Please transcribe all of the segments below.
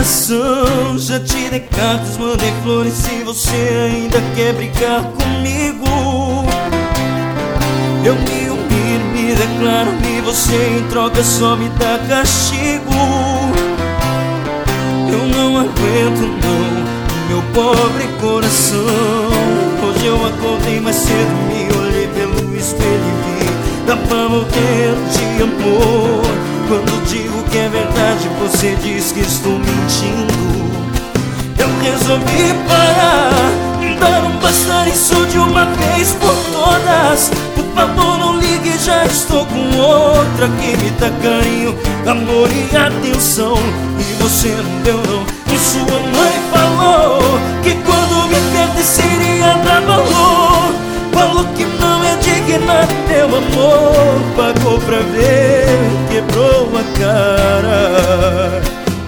coração. Já te dei cartas, mandei flores, se você ainda quer brigar comigo. Eu me humilho, me declaro, e você em troca só me dá castigo. Eu não aguento não, meu pobre coração. Hoje eu acordei mais cedo, me olhei pelo espelho e vi, dá pra morrer de amor. Quando digo que é verdade, você diz que estou mentindo. Eu resolvi parar, dar um basta nisso de uma vez por todas. Por favor não ligue, já estou com outra que me dá carinho, amor e atenção. E você não deu não. E sua mãe falou que quando me pertenceria dar valor. Falou que não é digna do meu amor. Pagou pra ver, quebrou a cara.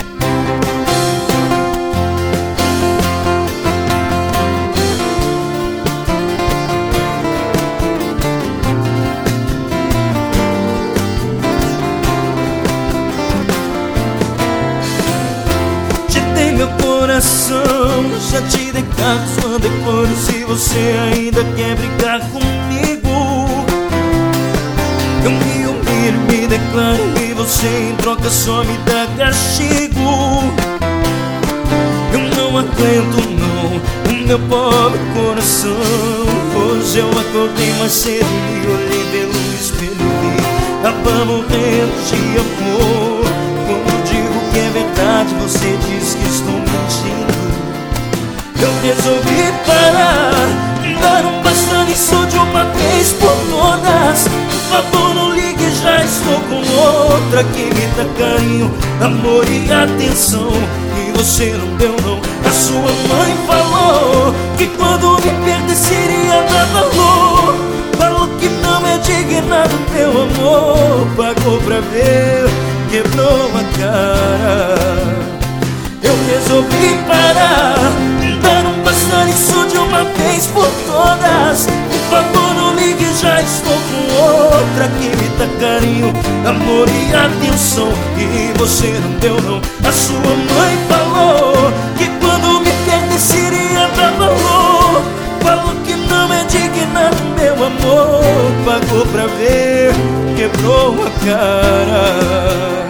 Meu coração, já te dei cartas, mandei flores, se você ainda quer brigar comigo. Eu me humilho, me declaro, e você em troca só me dá castigo. Eu não aguento não, o meu pobre coração. Hoje eu acordei mais cedo, me olhei pelo espelho e vi, tava morrendo de amor. Quando digo que é verdade, você diz que estou mentindo. Eu resolvi parar, dar um basta nisso de uma vez por todas. Por favor não ligue, já estou com outra que me dá carinho, amor e atenção. E você não deu não. A sua mãe falou que quando me pertenceria dar valor. Falou que não é digna do meu amor. Pagou pra ver, quebrou a cara. Eu resolvi parar, dar um basta nisso de uma vez por todas. Por favor não ligue, já estou com outra que me dá carinho, amor e atenção. E você não deu não. A sua mãe falou que quando me pertenceria dar valor. Falou que não é digna do meu amor. Pagou pra ver, quebrou a cara.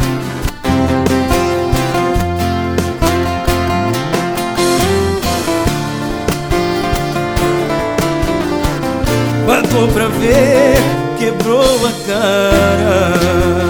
Pagou pra ver, quebrou a cara.